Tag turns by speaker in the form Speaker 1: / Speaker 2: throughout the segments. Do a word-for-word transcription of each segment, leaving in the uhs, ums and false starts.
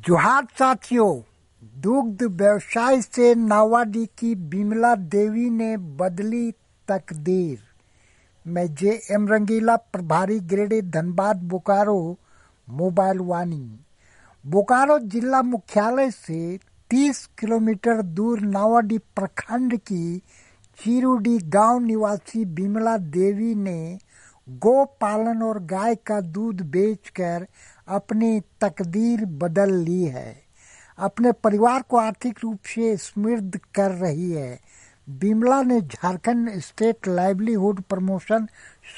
Speaker 1: जोहार साथियों, दुग्ध व्यवसाय से नावाडी की बिमला देवी ने बदली तकदीर। मैं जे एम रंगीला, प्रभारी ग्रेडे धनबाद बोकारो मोबाइल वाणी। बोकारो जिला मुख्यालय से तीस किलोमीटर दूर नावाडी प्रखंड की चिरुडी गांव निवासी बिमला देवी ने गौ पालन और गाय का दूध बेचकर अपनी तकदीर बदल ली है। अपने परिवार को आर्थिक रूप से समृद्ध कर रही है। बिमला ने Jharkhand state livelihood promotion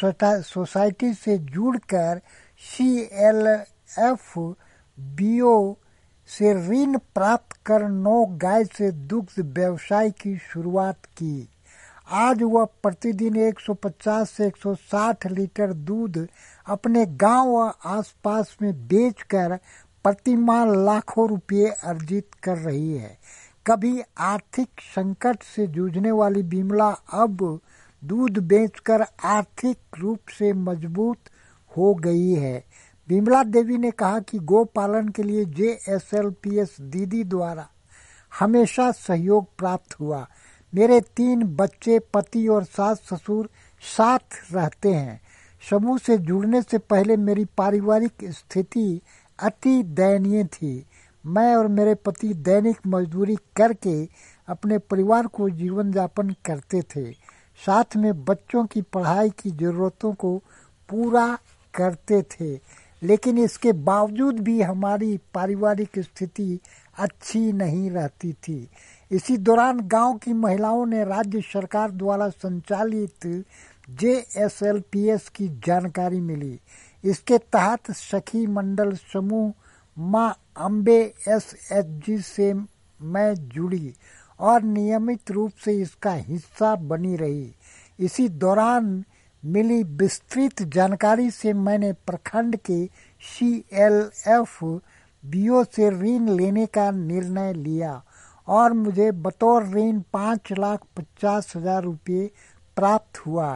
Speaker 1: society से जुड़कर C L F B O से ऋण प्राप्त कर नौ गाय से दुग्ध व्यवसाय की शुरुआत की। आज वह प्रतिदिन एक सौ पचास से एक सौ साठ लीटर दूध अपने गांव व आसपास में बेचकर प्रतिमाह लाखों रुपये अर्जित कर रही है। कभी आर्थिक संकट से जूझने वाली बिमला अब दूध बेचकर आर्थिक रूप से मजबूत हो गई है। बिमला देवी ने कहा कि गौ पालन के लिए J S L P S दीदी द्वारा हमेशा सहयोग प्राप्त हुआ। मेरे तीन बच्चे, पति और सास ससुर साथ रहते हैं। समूह से जुड़ने से पहले मेरी पारिवारिक स्थिति अति दयनीय थी। मैं और मेरे पति दैनिक मजदूरी करके अपने परिवार को जीवन यापन करते थे। साथ में बच्चों की पढ़ाई की जरूरतों को पूरा करते थे, लेकिन इसके बावजूद भी हमारी पारिवारिक स्थिति अच्छी नहीं रहती थी। इसी दौरान गांव की महिलाओं ने राज्य सरकार द्वारा संचालित J S L P S की जानकारी मिली। इसके तहत सखी मंडल समूह मां अम्बे एस एच जी से मैं जुड़ी और नियमित रूप से इसका हिस्सा बनी रही। इसी दौरान मिली विस्तृत जानकारी से मैंने प्रखंड के C L F B O से ऋण लेने का निर्णय लिया और मुझे बतौर ऋण पाँच लाख पचास हजार रुपये प्राप्त हुआ।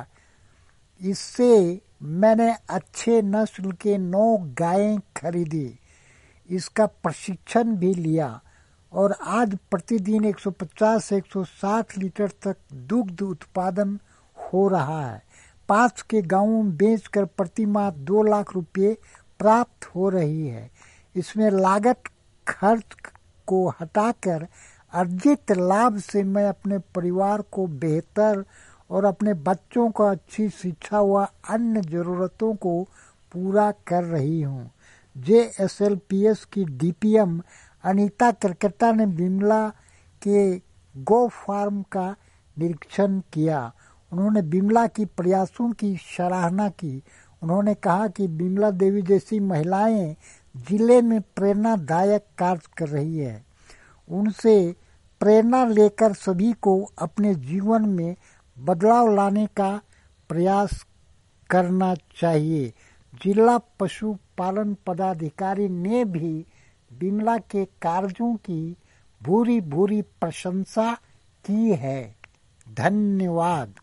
Speaker 1: इससे मैंने अच्छे नस्ल के नौ गायें खरीदी, इसका प्रशिक्षण भी लिया और आज प्रतिदिन एक सौ पचास से एक सौ साठ लीटर तक दुग्ध उत्पादन हो रहा है। पास के गांवों में बेचकर प्रति माह दो लाख रुपये प्राप्त हो रही है। इसमें लागत खर्च को हटाकर अर्जित लाभ से मैं अपने परिवार को बेहतर और अपने बच्चों को अच्छी शिक्षा व अन्य जरूरतों को पूरा कर रही हूँ। J S L P S की D P M Anita Karkata ने बिमला के गो फार्म का निरीक्षण किया। उन्होंने बिमला की प्रयासों की सराहना की। उन्होंने कहा कि बिमला देवी जैसी महिलाएं जिले में प्रेरणादायक कार्य कर रही है। उनसे प्रेरणा लेकर सभी को अपने जीवन में बदलाव लाने का प्रयास करना चाहिए। जिला पशुपालन पदाधिकारी ने भी बिमला के कार्यों की भूरी भूरी प्रशंसा की है। धन्यवाद।